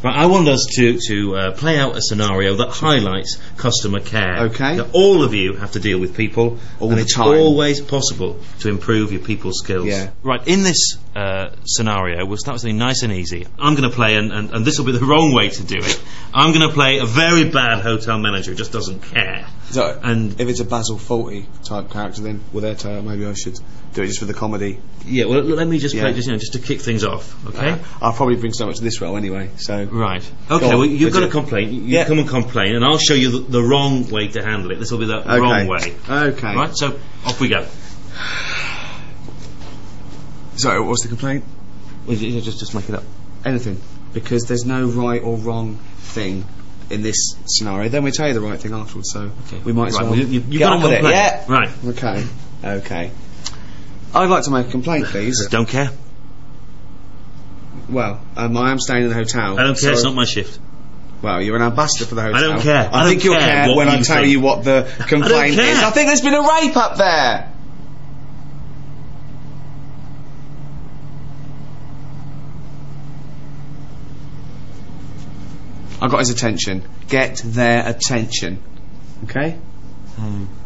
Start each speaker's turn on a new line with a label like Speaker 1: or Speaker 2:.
Speaker 1: Right, I want us to play out a scenario that highlights customer care.
Speaker 2: Okay.
Speaker 1: Now, all of you have to deal with people
Speaker 2: All
Speaker 1: and
Speaker 2: the
Speaker 1: it's
Speaker 2: time.
Speaker 1: always possible to improve your people skills.
Speaker 2: Yeah.
Speaker 1: Right, in this scenario, we'll start with something nice and easy. I'm going to play, and this will be the wrong way to do it. I'm going to play a very bad hotel manager who just doesn't care.
Speaker 2: So,
Speaker 1: And
Speaker 2: if it's a Basil Fawlty type character, then with Airtail, maybe I should do it just for the comedy.
Speaker 1: yeah, well, let me just play
Speaker 2: Yeah.
Speaker 1: just to kick things off, okay?
Speaker 2: I'll probably bring so much to this role anyway. So
Speaker 1: Right.
Speaker 2: Go
Speaker 1: Okay,
Speaker 2: on,
Speaker 1: well, you've got
Speaker 2: would
Speaker 1: a
Speaker 2: you?
Speaker 1: complaint. You
Speaker 2: Yeah.
Speaker 1: come and complain, and I'll show you the wrong way to handle it. This will be the wrong way.
Speaker 2: Okay.
Speaker 1: Right, so off we go.
Speaker 2: So, what's the complaint?
Speaker 1: Well, just make it up.
Speaker 2: Anything, because there's no right or wrong thing in this scenario. Then we tell you the right thing afterwards. So we might as
Speaker 1: Right,
Speaker 2: well.
Speaker 1: you've
Speaker 2: get
Speaker 1: got
Speaker 2: on
Speaker 1: a
Speaker 2: with it.
Speaker 1: complaint.
Speaker 2: Yeah.
Speaker 1: Right.
Speaker 2: Okay. Okay. I'd like to make a complaint, please.
Speaker 1: Don't care.
Speaker 2: Well, I am staying in the hotel.
Speaker 1: I don't care. It's
Speaker 2: so-
Speaker 1: not my shift.
Speaker 2: Well, you're an ambassador for the hotel.
Speaker 1: don't care. I
Speaker 2: I think
Speaker 1: don't
Speaker 2: you'll
Speaker 1: care
Speaker 2: care
Speaker 1: what
Speaker 2: when I
Speaker 1: you
Speaker 2: tell
Speaker 1: think.
Speaker 2: you what the complaint
Speaker 1: care.
Speaker 2: is. I think there's been a rape up there. I got his attention. Get their attention. Okay?